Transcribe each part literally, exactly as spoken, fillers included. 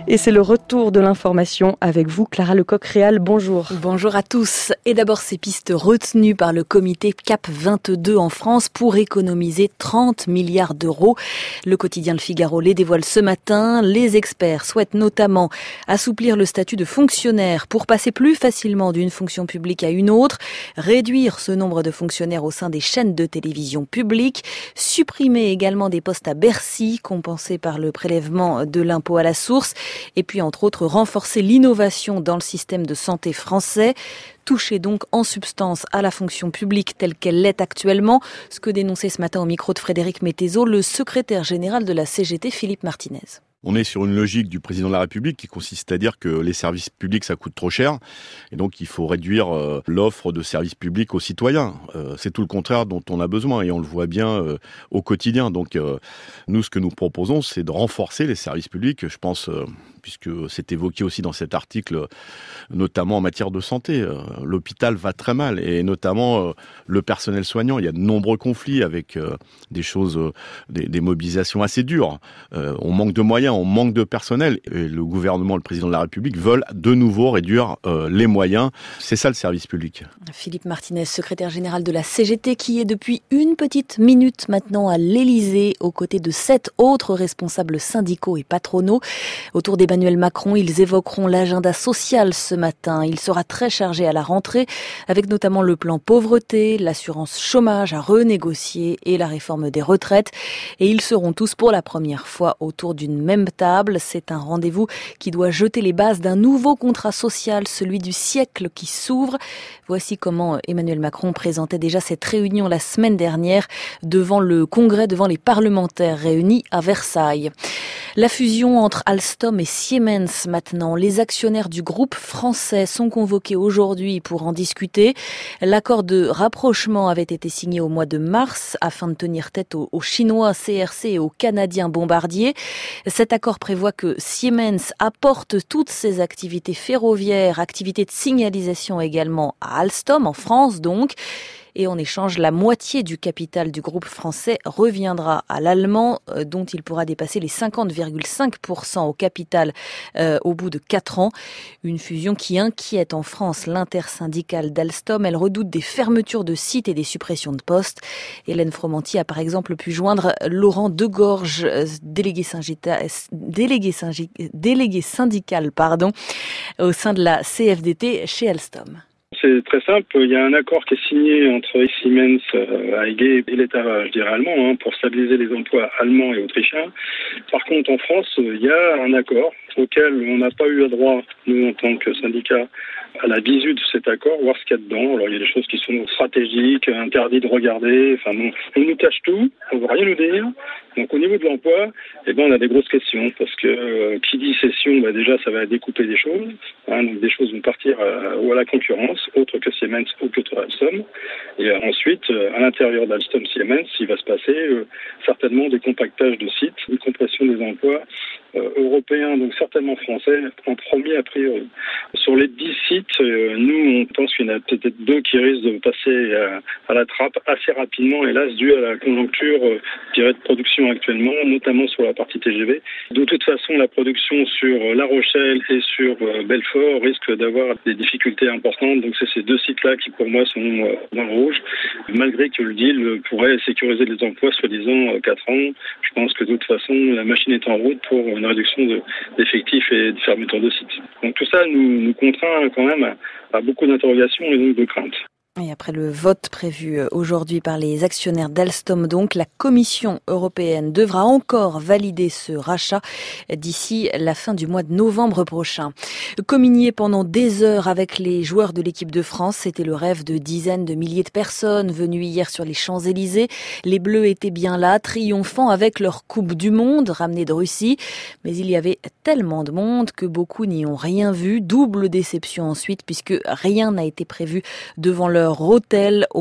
Et c'est le retour de l'information avec vous, Clara Lecoq-Réal. Bonjour. Bonjour à tous. Et d'abord ces pistes retenues par le comité C A P vingt-deux en France pour économiser trente milliards d'euros. Le quotidien Le Figaro les dévoile ce matin. Les experts souhaitent notamment assouplir le statut de fonctionnaire pour passer plus facilement d'une fonction publique à une autre, réduire ce nombre de fonctionnaires au sein des chaînes de télévision publiques, supprimer également des postes à Bercy, compensés par le prélèvement de l'impôt à la source, et puis entre autres renforcer l'innovation dans le système de santé français. Toucher donc en substance à la fonction publique telle qu'elle l'est actuellement, ce que dénonçait ce matin au micro de Frédéric Mettezo, le secrétaire général de la C G T, Philippe Martinez. On est sur une logique du président de la République qui consiste à dire que les services publics, ça coûte trop cher. Et donc, il faut réduire euh, l'offre de services publics aux citoyens. Euh, c'est tout le contraire dont on a besoin et on le voit bien euh, au quotidien. Donc, euh, nous, ce que nous proposons, c'est de renforcer les services publics. Je pense, euh, puisque c'est évoqué aussi dans cet article, notamment en matière de santé. Euh, l'hôpital va très mal et notamment euh, le personnel soignant. Il y a de nombreux conflits avec euh, des choses, euh, des, des mobilisations assez dures. Euh, on manque de moyens. On manque de personnel et le gouvernement, le président de la République veulent de nouveau réduire euh, les moyens. C'est ça le service public. Philippe Martinez, secrétaire général de la C G T, qui est depuis une petite minute maintenant à l'Élysée aux côtés de sept autres responsables syndicaux et patronaux. Autour d'Emmanuel Macron, ils évoqueront l'agenda social ce matin. Il sera très chargé à la rentrée avec notamment le plan pauvreté, l'assurance chômage à renégocier et la réforme des retraites. Et ils seront tous pour la première fois autour d'une même table. C'est un rendez-vous qui doit jeter les bases d'un nouveau contrat social, celui du siècle qui s'ouvre. Voici comment Emmanuel Macron présentait déjà cette réunion la semaine dernière devant le Congrès, devant les parlementaires réunis à Versailles. La fusion entre Alstom et Siemens maintenant. Les actionnaires du groupe français sont convoqués aujourd'hui pour en discuter. L'accord de rapprochement avait été signé au mois de mars afin de tenir tête aux, aux Chinois C R C et aux Canadiens Bombardier. Cet accord prévoit que Siemens apporte toutes ses activités ferroviaires, activités de signalisation également à Alstom, en France donc. Et en échange, la moitié du capital du groupe français reviendra à l'allemand, dont il pourra dépasser les cinquante virgule cinq pour cent au capital euh, au bout de quatre ans. Une fusion qui inquiète en France l'intersyndicale d'Alstom. Elle redoute des fermetures de sites et des suppressions de postes. Hélène Fromanti a par exemple pu joindre Laurent Degorge, délégué, syngita, délégué, syngi, délégué syndical pardon, au sein de la C F D T chez Alstom. C'est très simple, il y a un accord qui est signé entre Siemens, euh, A E G et l'État, je dirais, allemand, hein, pour stabiliser les emplois allemands et autrichiens. Par contre, en France, il y a un accord auquel on n'a pas eu le droit, nous, en tant que syndicat, à la visu de cet accord, voir ce qu'il y a dedans. Alors, il y a des choses qui sont stratégiques, interdites de regarder. Enfin, bon, on nous cache tout, on ne veut rien nous dire. Donc, au niveau de l'emploi, eh ben, on a des grosses questions parce que euh, qui dit cession, bah, déjà, ça va découper des choses. Hein, donc, des choses vont partir euh, ou à la concurrence, autre que Siemens ou que Alstom. Et euh, ensuite, euh, à l'intérieur d'Alstom Siemens, il va se passer euh, certainement des compactages de sites, une compression des emplois euh, européens, donc certainement français, en premier a priori. Sur les dix sites, euh, nous, on pense qu'il y en a peut-être deux qui risquent de passer à, à la trappe assez rapidement, hélas, dû à la conjoncture, euh, je dirais, de production actuellement, notamment sur la partie T G V. De toute façon, la production sur La Rochelle et sur euh, Belfort risque d'avoir des difficultés importantes. Donc, c'est ces deux sites-là qui, pour moi, sont euh, dans le rouge. Malgré que le deal pourrait sécuriser les emplois, soi-disant, euh, quatre ans, je pense que de toute façon, la machine est en route pour une réduction de, d'effectifs et de fermeture de sites. Donc, tout ça nous, nous contraint quand même à, à beaucoup d'interrogations et donc de craintes. Et après le vote prévu aujourd'hui par les actionnaires d'Alstom, donc, la Commission européenne devra encore valider ce rachat d'ici la fin du mois de novembre prochain. Communier pendant des heures avec les joueurs de l'équipe de France, c'était le rêve de dizaines de milliers de personnes venues hier sur les Champs-Élysées. Les Bleus étaient bien là, triomphant avec leur Coupe du Monde ramenée de Russie. Mais il y avait tellement de monde que beaucoup n'y ont rien vu. Double déception ensuite, puisque rien n'a été prévu devant leur hôtel au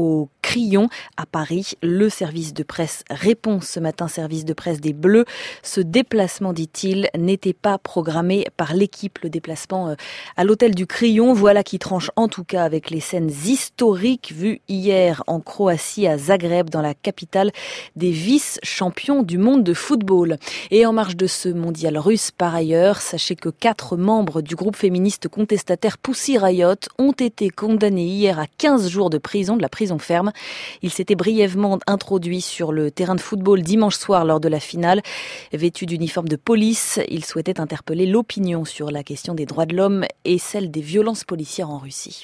Crillon à Paris. Le service de presse répond ce matin, service de presse des Bleus. Ce déplacement, dit-il, n'était pas programmé par l'équipe. Le déplacement à l'hôtel du Crillon, voilà qui tranche en tout cas avec les scènes historiques vues hier en Croatie à Zagreb, dans la capitale des vice-champions du monde de football. Et en marge de ce mondial russe, par ailleurs, sachez que quatre membres du groupe féministe contestataire Pussy Riot ont été condamnés hier à quinze jours de prison, de la prison ferme. Ils s'étaient brièvement introduits sur le terrain de football dimanche soir lors de la finale. Vêtus d'uniforme de police, ils souhaitaient interpeller l'opinion sur la question des droits de l'homme et celle des violences policières en Russie.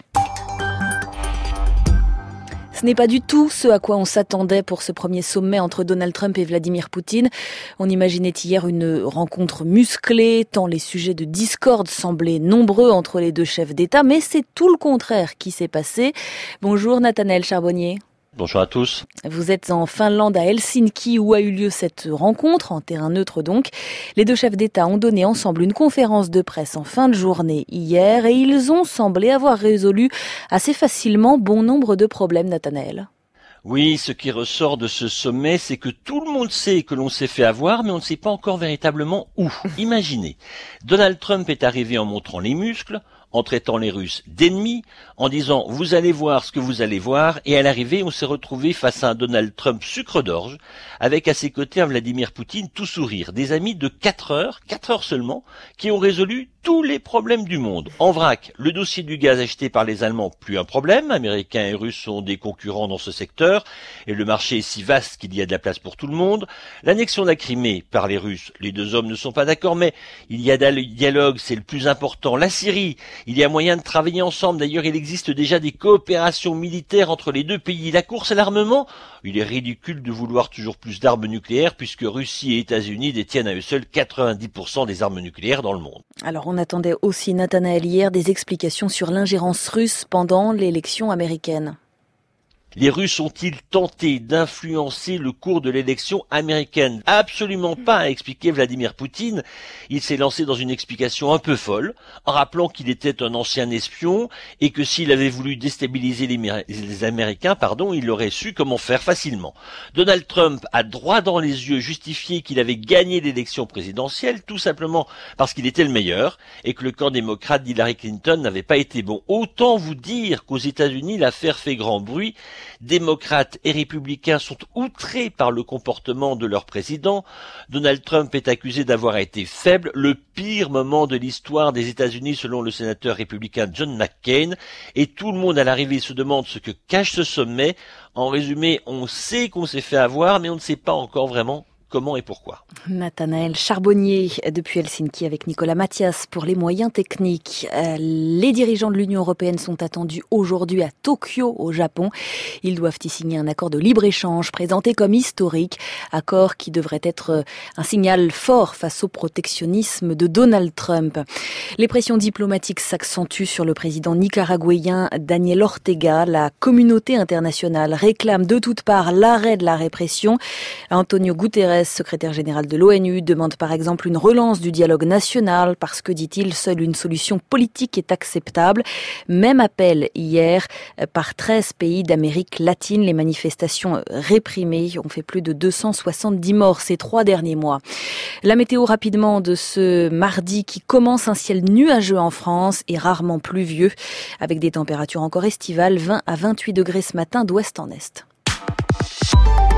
Ce n'est pas du tout ce à quoi on s'attendait pour ce premier sommet entre Donald Trump et Vladimir Poutine. On imaginait hier une rencontre musclée, tant les sujets de discorde semblaient nombreux entre les deux chefs d'État, mais c'est tout le contraire qui s'est passé. Bonjour Nathanaël Charbonnier. Bonjour à tous. Vous êtes en Finlande, à Helsinki, où a eu lieu cette rencontre, en terrain neutre donc. Les deux chefs d'État ont donné ensemble une conférence de presse en fin de journée hier et ils ont semblé avoir résolu assez facilement bon nombre de problèmes, Nathanaël. Oui, ce qui ressort de ce sommet, c'est que tout le monde sait que l'on s'est fait avoir, mais on ne sait pas encore véritablement où. Imaginez, Donald Trump est arrivé en montrant les muscles, en traitant les Russes d'ennemis, en disant « vous allez voir ce que vous allez voir », et à l'arrivée, on s'est retrouvé face à un Donald Trump sucre d'orge, avec à ses côtés un Vladimir Poutine tout sourire, des amis de quatre heures, quatre heures seulement, qui ont résolu tous les problèmes du monde. En vrac, le dossier du gaz acheté par les Allemands, plus un problème, Américains et Russes sont des concurrents dans ce secteur, et le marché est si vaste qu'il y a de la place pour tout le monde. L'annexion de la Crimée par les Russes, les deux hommes ne sont pas d'accord, mais il y a le dialogue, c'est le plus important. La Syrie, il y a moyen de travailler ensemble. D'ailleurs, il existe déjà des coopérations militaires entre les deux pays. La course à l'armement, il est ridicule de vouloir toujours plus d'armes nucléaires puisque Russie et États-Unis détiennent à eux seuls quatre-vingt-dix pour cent des armes nucléaires dans le monde. Alors, on attendait aussi, Nathanaël, hier, des explications sur l'ingérence russe pendant l'élection américaine. Les Russes ont-ils tenté d'influencer le cours de l'élection américaine? Absolument pas, a expliqué Vladimir Poutine. Il s'est lancé dans une explication un peu folle, en rappelant qu'il était un ancien espion et que s'il avait voulu déstabiliser les, les Américains, pardon, il aurait su comment faire facilement. Donald Trump a droit dans les yeux justifié qu'il avait gagné l'élection présidentielle, tout simplement parce qu'il était le meilleur et que le camp démocrate d'Hillary Clinton n'avait pas été bon. Autant vous dire qu'aux États-Unis, l'affaire fait grand bruit. Démocrates et républicains sont outrés par le comportement de leur président. Donald Trump est accusé d'avoir été faible, le pire moment de l'histoire des États-Unis selon le sénateur républicain John McCain. Et tout le monde à l'arrivée se demande ce que cache ce sommet. En résumé, on sait qu'on s'est fait avoir, mais on ne sait pas encore vraiment comment et pourquoi. Nathanaël Charbonnier depuis Helsinki avec Nicolas Mathias pour les moyens techniques. Les dirigeants de l'Union européenne sont attendus aujourd'hui à Tokyo, au Japon. Ils doivent y signer un accord de libre-échange présenté comme historique, accord qui devrait être un signal fort face au protectionnisme de Donald Trump. Les pressions diplomatiques s'accentuent sur le président nicaraguayen Daniel Ortega. La communauté internationale réclame de toutes parts l'arrêt de la répression. Antonio Guterres, secrétaire général de l'ONU, demande par exemple une relance du dialogue national parce que, dit-il, seule une solution politique est acceptable. Même appel hier par treize pays d'Amérique latine. Les manifestations réprimées ont fait plus de deux cent soixante-dix morts ces trois derniers mois. La météo rapidement de ce mardi qui commence, un ciel nuageux en France et rarement pluvieux avec des températures encore estivales, vingt à vingt-huit degrés ce matin d'ouest en est.